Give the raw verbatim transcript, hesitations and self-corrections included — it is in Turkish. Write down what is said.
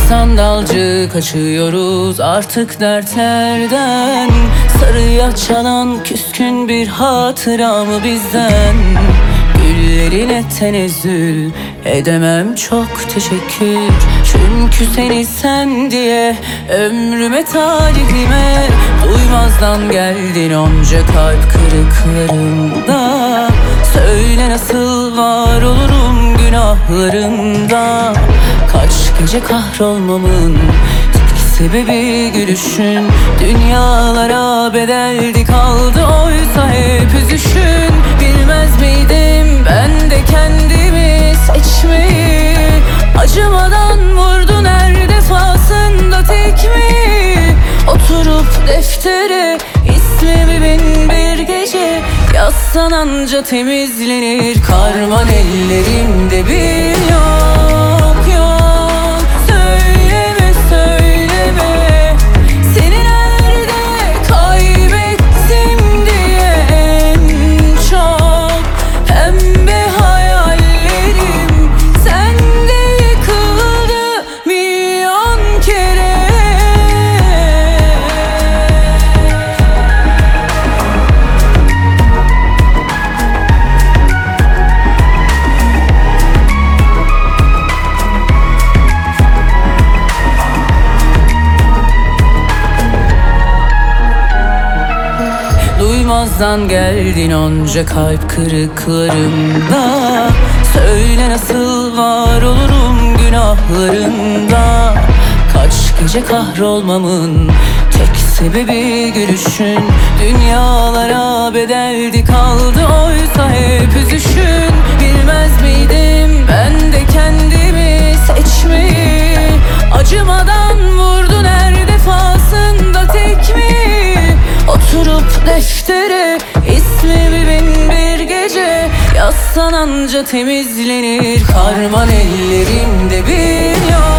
Sandalcı kaçıyoruz artık dertlerden. Sarıya çalan küskün bir hatıra mı bizden? Güllerine tenezzül edemem, çok teşekkür. Çünkü seni sen diye ömrüme talihime duymazdan geldin onca kalp kırıklarımda. Söyle nasıl var olurum günahlarında? Kaç gece kahrolmamın tek sebebi gülüşün. Dünyalara bedeldi kaldı oysa hep üzüşün. Bilmez miydim ben de kendimi seçmeyi? Acımadan vurdun her defasında tekmeyi. Oturup deftere ismimi bin bir gece yazsan anca temizlenir. Karman ellerimde bir yok yok. Söyleme söyleme seni nerede kaybettim diye en çok. Pembe hayallerim sende yıkıldı milyon kere. Duymazdan geldin onca kalp kırıklarımda. Söyle nasıl var olurum günahlarında? Kaç gece kahrolmamın tek sebebi gülüşün. Dünyalara bedeldi kaldı oysa hep üzüşün. Bilmez miydim ben de kendimi seçmeyi? Acımadan vurdun her defasında tekmeyi. Oturup deftere ismimi bin bir gece yazsan anca temizlenir. Karman ellerimde bir yok.